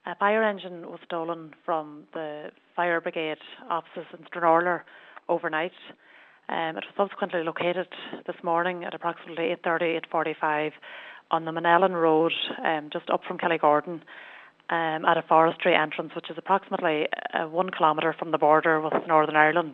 A fire engine was stolen from the fire brigade offices in Stranorlar overnight. It was subsequently located this morning at approximately 8:30, 8:45 on the Manellan Road, just up from Kellygordon, at a forestry entrance, which is approximately 1 kilometre from the border with Northern Ireland.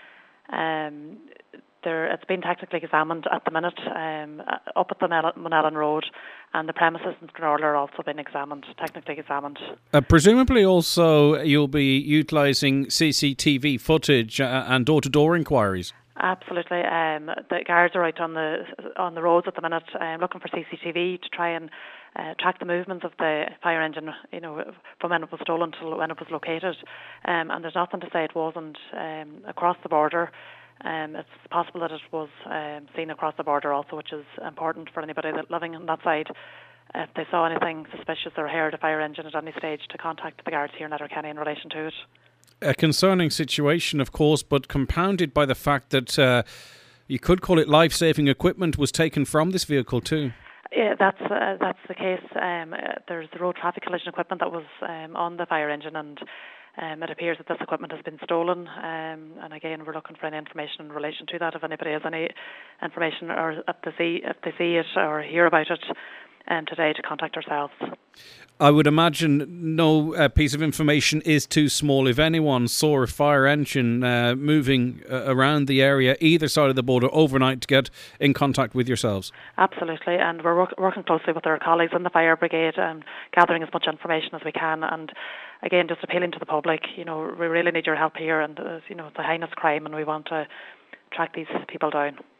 It's been technically examined at the minute up at the Manellan Road, and the premises in Stranorlar are also been technically examined. Presumably also you'll be utilising CCTV footage and door-to-door inquiries. Absolutely. The guards are out on the roads at the minute looking for CCTV to try and track the movements of the fire engine, from when it was stolen to when it was located. And there's nothing to say it wasn't across the border. It's possible that it was seen across the border also, which is important for anybody living on that side. If they saw anything suspicious or heard a fire engine at any stage, to contact the guards here in Letterkenny in relation to it. A concerning situation, of course, but compounded by the fact that you could call it life-saving equipment was taken from this vehicle too. Yeah, that's the case. There's the road traffic collision equipment that was on the fire engine, and it appears that this equipment has been stolen. And again, we're looking for any information in relation to that. If anybody has any information, or if they see it or hear about it today, to contact ourselves. I would imagine no piece of information is too small. If anyone saw a fire engine moving around the area, either side of the border overnight, to get in contact with yourselves. Absolutely, and we're working closely with our colleagues in the fire brigade and gathering as much information as we can. And again, just appealing to the public, we really need your help here. And it's a heinous crime, and we want to track these people down.